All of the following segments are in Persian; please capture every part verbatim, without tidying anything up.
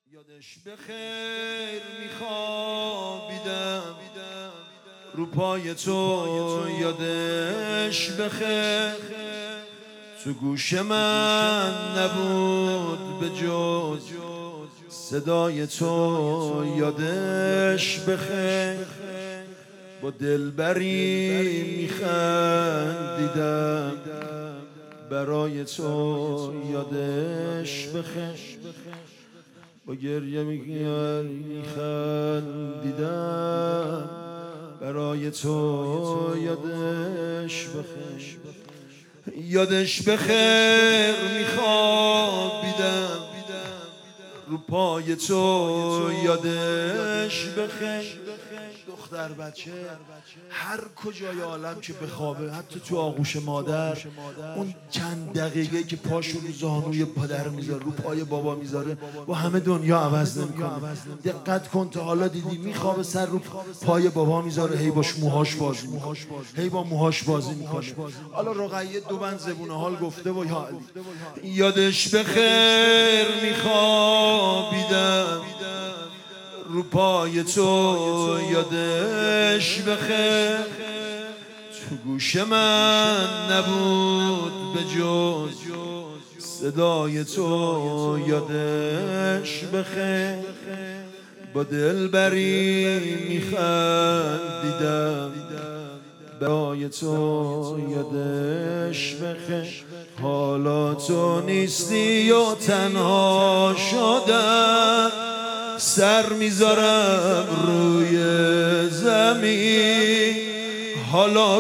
یادش به خیر میخوابیدم رو پای تو، یادش به خیر تو گوش من نبود به جز صدای تو، یادش به خیر با دلبری میخندیدم برای تو، یادش به خیر با گریه میخندیدم برای تو، یادش بخیر یادش بخیر میخوابیدم رو پای تو، یادش بخیر دختر بچه هر کجای عالم که بخوابه، حتی تو آغوش مادر، اون چند دقیقه که پاشو رو زانوی پدر میذاره، رو پای بابا میذاره، با همه دنیا عوض نمیکنه. دقت کن تا حالا دیدی میخوابه سر رو پای بابا میذاره، هی باش موهاش بازی میکنه، هی با موهاش بازی میکنه. حالا رقیه دو بند زبون حال گفته و یا علی یادش بخیر میخوابیدم رو پای تو، یادش بخیر تو گوش من نبود به جز صدای تو، یادش بخیر با دلبری میخندیدم برای تو، یادش بخیر حالا تو نیستی و تنها شدم، سر میذارم روی زمین، حالا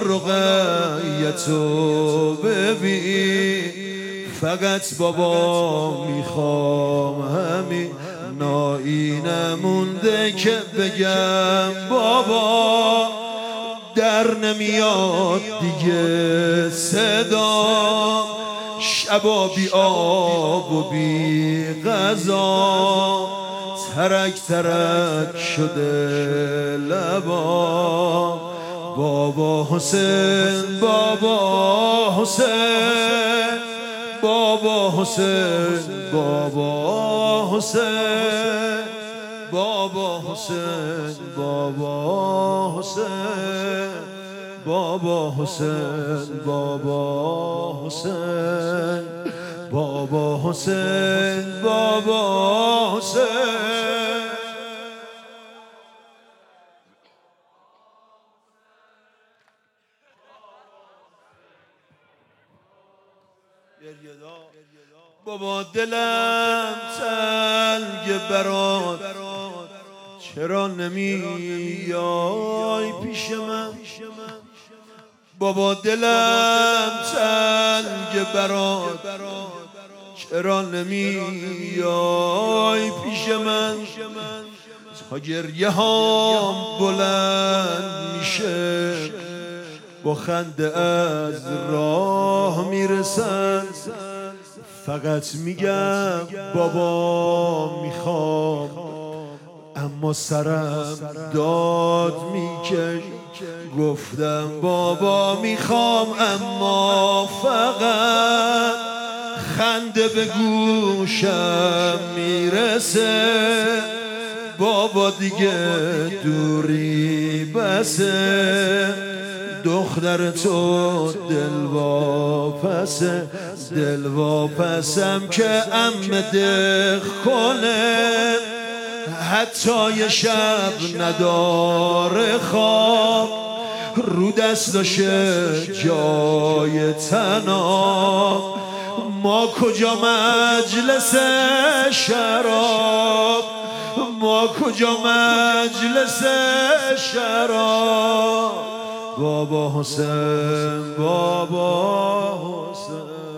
رقیتو ببین، فقط بابا میخوام همین، نایی نمونده که بگم بابا، در نمیاد دیگه صدا، شبا بی آب و بی غذا، ترک ترک شده لبا، بابا حسین بابا حسین بابا حسین بابا حسین بابا حسین بابا حسین بابا حسین بابا حسین بابا حسین بابا حسین. بابا دلم تنگ برات، چرا نمیای پیش من؟ بابا دلم تنگ برات، چرا نمیای پیش من؟ تا گریه هام بلند میشه، با خنده از راه میرسن، فقط میگم بابا میخوام، اما سرم داد میکش، گفتم بابا میخوام اما فقط خنده به گوشم میرسه، بابا دیگه دوری بسه، دختر تو دلواپسه، دلواپسم که عمه دق کنه، حتی یه شب نداره خواب، رو دستاشه جای تناب، ما کجا مجلس شراب، ما کجا مجلس شراب، بابا حسین بابا حسین.